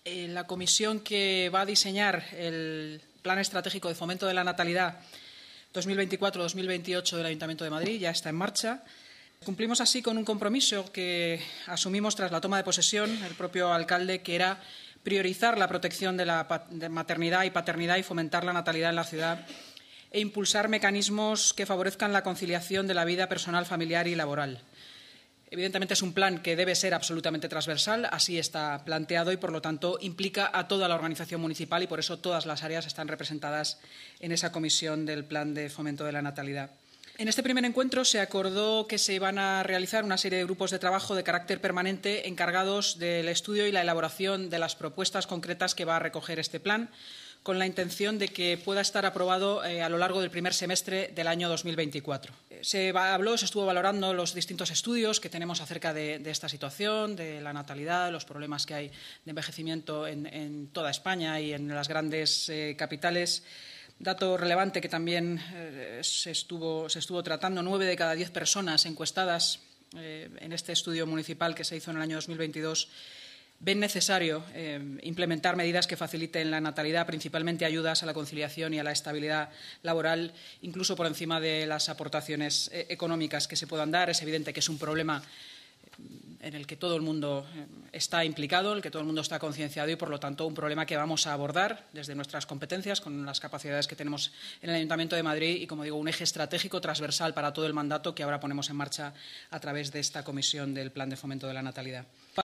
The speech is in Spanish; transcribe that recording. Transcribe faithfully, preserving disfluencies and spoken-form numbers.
eh, la comisión que va a diseñar el Plan Estratégico de Fomento de la Natalidad dos mil veinticuatro dos mil veintiocho del Ayuntamiento de Madrid ya está en marcha. Cumplimos así con un compromiso que asumimos tras la toma de posesión el propio alcalde, que era priorizar la protección de la maternidad y paternidad y fomentar la natalidad en la ciudad e impulsar mecanismos que favorezcan la conciliación de la vida personal, familiar y laboral. Evidentemente es un plan que debe ser absolutamente transversal, así está planteado y, por lo tanto, implica a toda la organización municipal y, por eso, todas las áreas están representadas en esa comisión del Plan de Fomento de la Natalidad. En este primer encuentro se acordó que se iban a realizar una serie de grupos de trabajo de carácter permanente encargados del estudio y la elaboración de las propuestas concretas que va a recoger este plan, con la intención de que pueda estar aprobado eh, a lo largo del primer semestre del año dos mil veinticuatro. Se habló, se estuvo valorando los distintos estudios que tenemos acerca de, de esta situación, de la natalidad, los problemas que hay de envejecimiento en, en toda España y en las grandes eh, capitales. Dato relevante que también eh, se, estuvo, se estuvo tratando: nueve de cada diez personas encuestadas eh, en este estudio municipal que se hizo en el año dos mil veintidós ven necesario eh, implementar medidas que faciliten la natalidad, principalmente ayudas a la conciliación y a la estabilidad laboral, incluso por encima de las aportaciones eh, económicas que se puedan dar. Es evidente que es un problema en el que todo el mundo está implicado, en el que todo el mundo está concienciado y, por lo tanto, un problema que vamos a abordar desde nuestras competencias, con las capacidades que tenemos en el Ayuntamiento de Madrid y, como digo, un eje estratégico transversal para todo el mandato que ahora ponemos en marcha a través de esta comisión del Plan de Fomento de la Natalidad.